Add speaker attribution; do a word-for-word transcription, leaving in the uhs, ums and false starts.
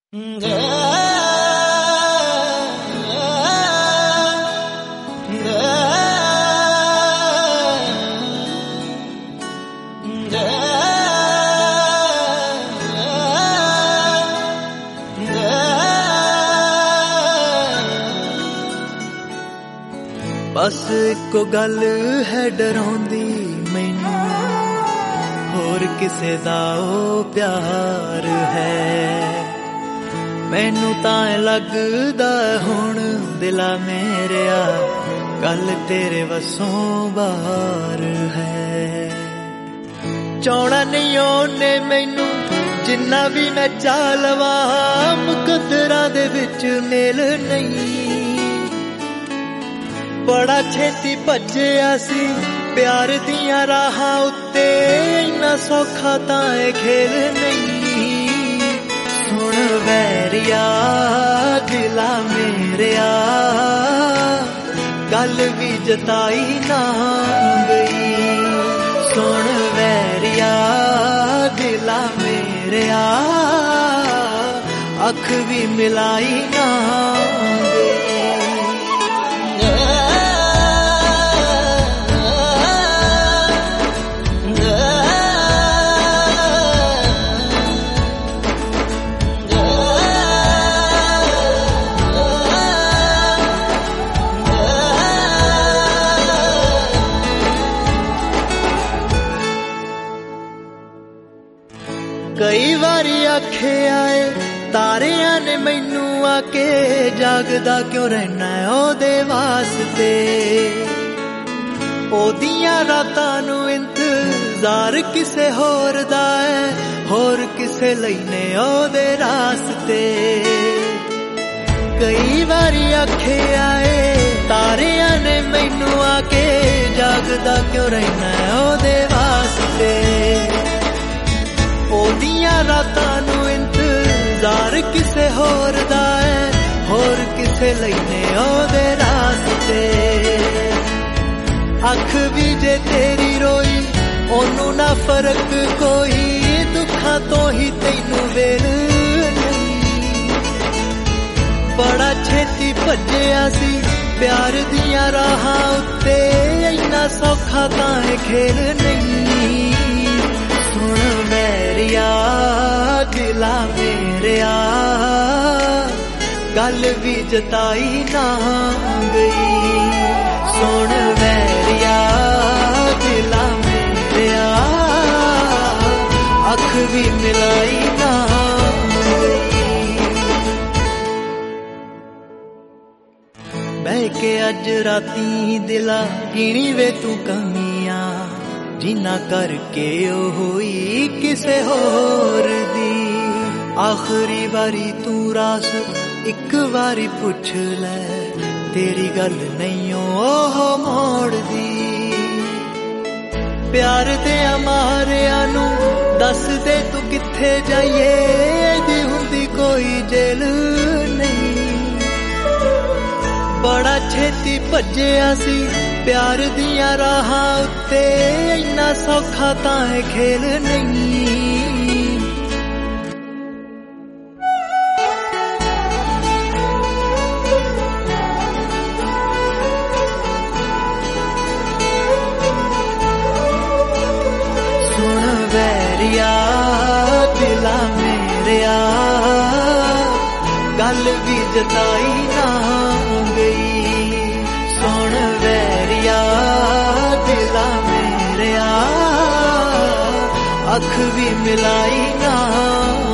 Speaker 1: बस इको गल है डराउंदी मैनू होर किसे दा ओ प्यार है। मैनू तां लगदा हुण दिला मेरेया गल तेरे वसों बाहर है। चाहना नहीं ओने मैनू जिन्ना भी मैं चा लवा मुकद्दरां दे विच मेल नहीं। बड़ा छेती भज्जिया सी प्यार दियां राहां उत्ते इन्ना सौखा तां ए खेल नहीं। सुन वैरिया दिला मेरेया गल भी जताई ना गई। सुन वैरिया दिला मेरेया अख भी मिलाई ना गई। कई बारी आखे आए तारियां ने मैनू आके जागदा क्यों रहना है ओदे वास्ते। ओदियां रातां नू इंतजार किसे होर दा है होर किसे लईने ओदे रास्ते। कई बारी आखे आए तारियां ने मैनू आके जागदा क्यों रहना है ओदे वास्ते। ओदियां रातां नू इंतजार किसे होर दा है होर किसे लईने ओदे रास्ते। अख भी जे तेरी रोई ओनू ना फर्क कोई दुखां तो ही तैनू वेल नहीं। बड़ा छेती भज्जिया सी प्यार दियां राहां उत्ते इन्ना सौखा तां ए खेल नहीं। सुन वैरिया दिला मेरेया गल भी जताई ना गई। सुन वैरिया दिला मेरेया अख भी मिलाई ना गई। बह के अज राती दिला गिणी वे तू कमियां जिन्ना करके ओ होई किसे होर दी। आखिरी बारी तू रास एक बारी पुछ ले तेरी गल नहीं ओह मोड़ दी। प्यार दे मारिया नू दस दे तू किथे जाइए दी हुंदी कोई जेल नहीं। बड़ा छेती भज्जिया सी प्यार दियां राहां उत्ते इन्ना सौखा तां ए खेल नहीं। सुन वैरिया दिला मेरेया गल भी जताई ना गई। सुन वैरिया दिला मेरेया अख भी मिलाई ना